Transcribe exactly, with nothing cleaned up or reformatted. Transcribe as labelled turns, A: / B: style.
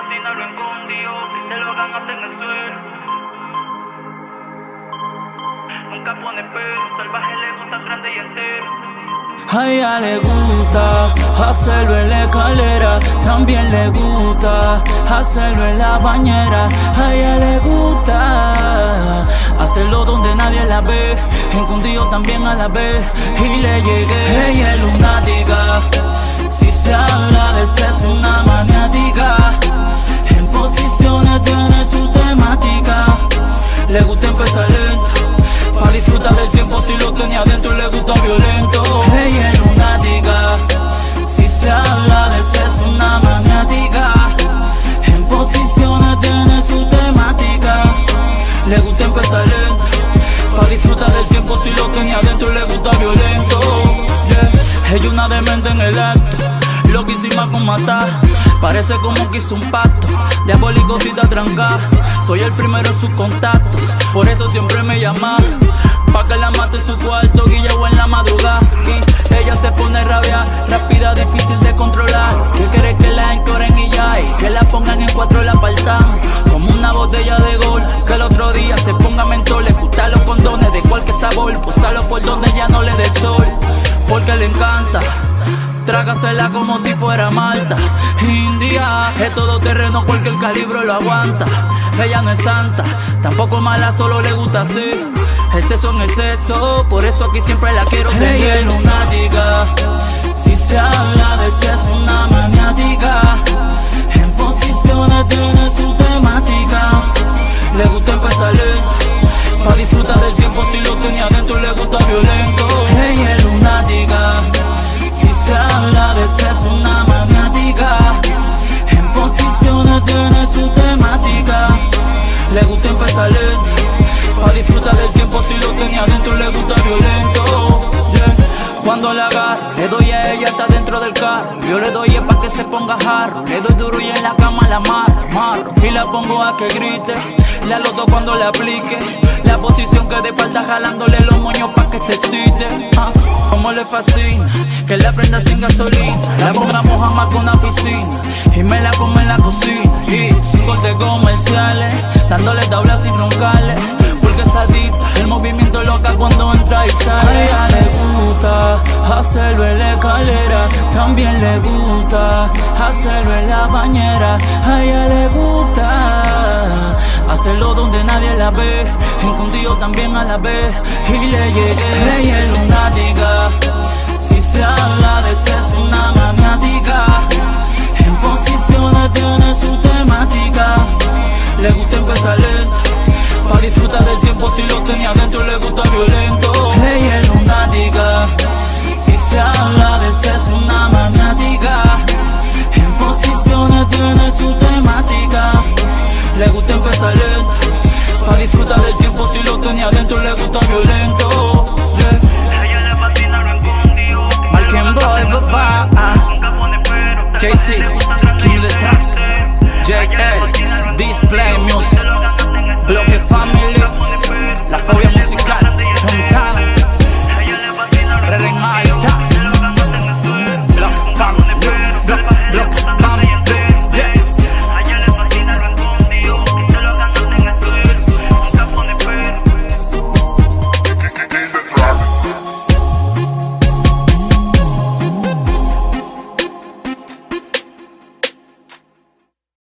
A: cocinarlo escondido, que se lo hagan hasta en el suelo. Nunca pone pero, salvaje le gusta grande y entero.
B: A ella le gusta hacerlo en la escalera, también le gusta hacerlo en la bañera. A ella le gusta hacerlo donde nadie la ve, escondido también a la vez, y le llegué. Ella es lunática, si se habla de sexo una maniática, en posiciones tiene su temática. Le gusta empezar lento, pa' disfrutar del tiempo si lo tenía adentro, le gusta violento. Ella es lunática, si se habla de sexo una maniática, en posiciones tiene su temática. Le gusta empezar lento, pa' disfrutar del tiempo si lo tenía adentro, le gusta violento. Yeah. Ella una demente en el acto, loquísima con matar, parece como que hizo un pacto, diabólico si te tranca. Soy el primero en sus contactos, por eso siempre me llama, pa' que la mate en su cuarto, guilla o en la madrugada. Y ella se pone rabia, rápida, difícil de controlar, que quiere que la encoren y ya, y que la pongan en cuatro la apartan, como una botella de gol, que el otro día se ponga mentol. Le gustan los condones de cualquier sabor, posarlo por donde ya no le dé el sol, porque le encanta trágasela como si fuera Malta. India es todo terreno, cualquier calibre lo aguanta. Ella no es santa, tampoco mala, solo le gusta hacer el sexo en exceso, por eso aquí siempre la quiero tener. Ella es lunática, si se habla de sexo una maniática, en posiciones tiene su temática. Le gusta empezar lento, pa' disfrutar del tiempo si lo tenía adentro, le gusta violento. Ella es lunática, si se habla de sexo una maniática, en posiciones tiene su temática. Le gusta empezar lento, pa' disfrutar del tiempo si lo tenía adentro, le gusta violento. Yeah. Cuando la agarro, le doy a ella hasta dentro del carro. Yo le doy es pa' que se ponga jarro, le doy duro y en la cama la amarro, amarro. Y la pongo a que grite, la loto cuando le aplique la posición que de falta, jalándole los moños pa' que se excite. Ah, como le fascina, que la prenda sin gasolina, la pongamos jamás con una piscina, y me la come en la cocina. Y sin cortes comerciales, dándole tabla sin roncarle, porque es adicta, el movimiento loca cuando entra y sale. A ella le gusta hacerlo en la escalera, también le gusta hacerlo en la bañera. A ella le gusta hacerlo donde nadie la ve, escondido también a la vez, y le llegué. Ella es lunática, si se habla de sexo una maniática, en posiciones tiene su temática. Le gusta empezar lento, pa' disfrutar del tiempo si lo tenía adentro, le gusta violento. Ella es lunática, si se habla de sexo una maniática, en posiciones tiene su temática. Le gusta empezar lento, pa' disfrutar del tiempo si lo tenía adentro, le gusta violento.